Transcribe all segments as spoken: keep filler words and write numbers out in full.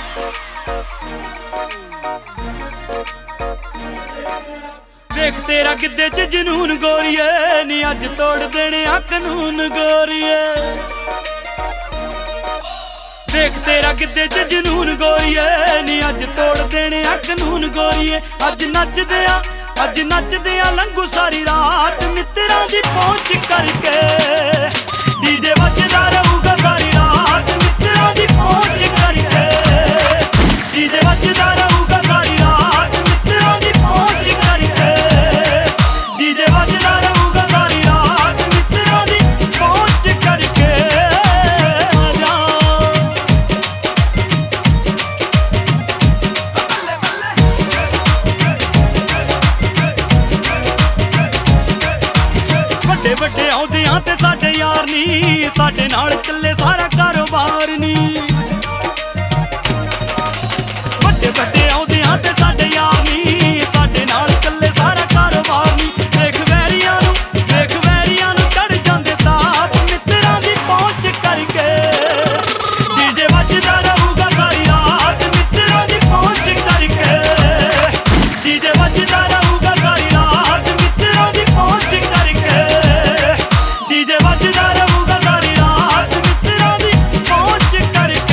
देख तेरा गिद्धे च जनून गोरिए नी अज तोड़ देने आ कानून गोरिए। देख तेरा गिद्धे च जनून गोरिए नी अज तोड़ देने आ कानून गोरिए। अज नचदे आ अज नचदे आ लंघू सारी रात मित्तरां दी पहुंच करके। डीजे वजदा रहूगा सारी रात मित्तरां दी पहुंच करके। डीजे वजदा रहूगा सारी रात मित्तरां दी पहुंच करके। डीजे वजदा रहूगा सारी रात मित्तरां दी पहुंच करके। ਵੱਡੇ ਵੱਡੇ ਆਉਂਦੇ ਆ ਤੇ ਸਾਡੇ ਯਾਰ ਨੀ ਸਾਡੇ ਨਾਲ ਚੱਲੇ ਸਾਰਾ ਕਾਰੋਬਾਰ ਨੀ। ਵੱਡੇ ਵੱਡੇ ਆਉਂਦੇ ਆ ਤੇ ਸਾਡੇ ਯਾਰ ਨੀ ਸਾਡੇ ਨਾਲ ਚੱਲੇ ਸਾਰਾ ਕਾਰੋਬਾਰ ਨੀ। ਦੇਖ ਵੈਰੀਆਂ ਨੂੰ ਦੇਖ ਵੈਰੀਆਂ ਨੂੰ ਚੜ ਜਾਂਦੇ ਤਾਪ ਮਿੱਤਰਾਂ ਦੀ ਪਹੁੰਚ ਕਰਕੇ। ਡੀਜੇ ਵੱਜਦਾ ਰਹੂਗਾ ਸਾਰੀ ਰਾਤ ਮਿੱਤਰਾਂ ਦੀ ਪਹੁੰਚ ਕਰਕੇ। ਡੀਜੇ ਵੱਜਦਾ ਰਹੂਗਾ ਸਾਰੀ ਰਾਤ ਮਿੱਤਰਾਂ ਦੀ ਪਹੁੰਚ ਕਰਕੇ। ਡੀਜੇ ਵੱਜਦਾ ਰਹੂਗਾ ਸਾਰੀ ਰਾਤ ਮਿੱਤਰਾਂ ਦੀ ਪਹੁੰਚ ਕਰਕੇ।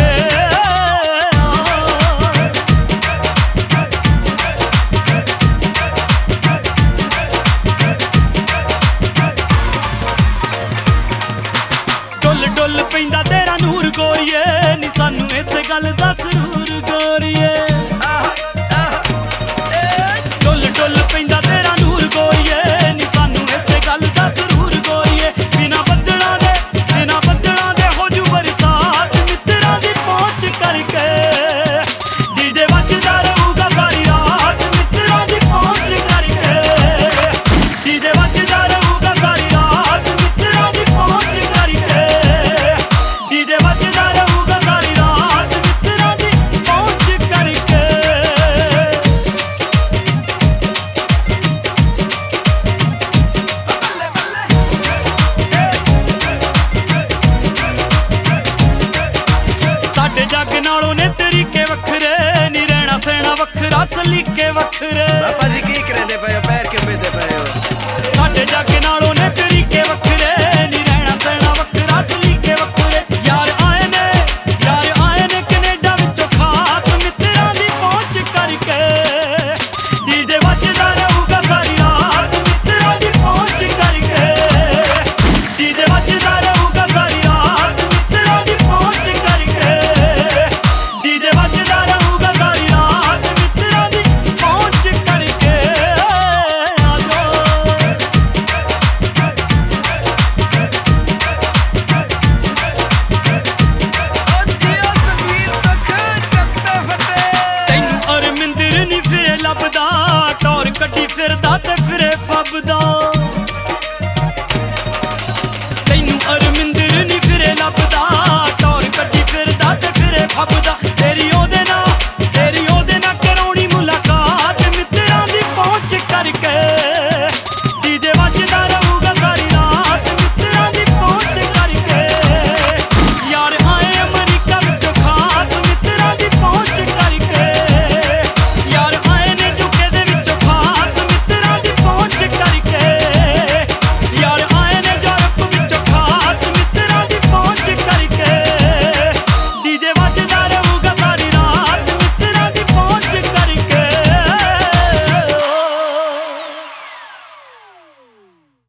ਡੁੱਲ ਡੁੱਲ ਪੈਂਦਾ ਤੇਰਾ ਨੂਰ ਗੋਰੀਏ ਨੀ ਸਾਨੂੰ ਇਸੇ ਗੱਲ ਦਾ ਜ਼ਰੂਰ ਗੋਰੀਏ। ਡੁੱਲ ਡੁੱਲ ਪੈਂਦਾ ਤੇਰਾ ਨੂਰ ਗੋਰੀਏ ਨੀ ਸਾਨੂੰ ਇਸੇ ਗੱਲ ਦਾ ਜ਼ਰੂਰ ਗੋਰੀਏ। ਬਿਨਾ ਬੱਦਲਾਂ ਦੇ ਬਿਨਾ ਬੱਦਲਾਂ ਦੇ ਹੋ ਜੂ ਬਰਸਾਤ ਮਿੱਤਰਾਂ ਦੀ ਪਹੁੰਚ ਕਰਕੇ। ਡੀਜੇ ਵੱਜਦਾ ਰਹੂਗਾ ਸਾਰੀ ਰਾਤ ਮਿੱਤਰਾਂ ਦੀ ਪਹੁੰਚ ਕਰਕੇ। ਡੀਜੇ ਵੱਜਦਾ ਰਹੂਗਾ ਸਾਰੀ ਰਾਤ ਮਿੱਤਰਾਂ ਦੀ ਪਹੁੰਚ ਕਰਕੇ। ਡੀਜੇ ਵੱਜਦਾ ਰਹੂਗਾ ਸਾਰੀ ਰਾਤ ਮਿੱਤਰਾਂ ਦੀ ਪਹੁੰਚ ਕਰਕੇ। ਸਾਡੇ ਜੱਗ ਨਾਲੋਂ ਨੇ ਤਰੀਕੇ ਵੱਖਰੇ ਨੀ ਰਹਿਣਾ ਸਹਿਣਾ ਵੱਖਰਾ ਸਲੀਕੇ ਵੱਖਰੇ। पापा जी की करेंदे पे पैर क्यों बेदे पे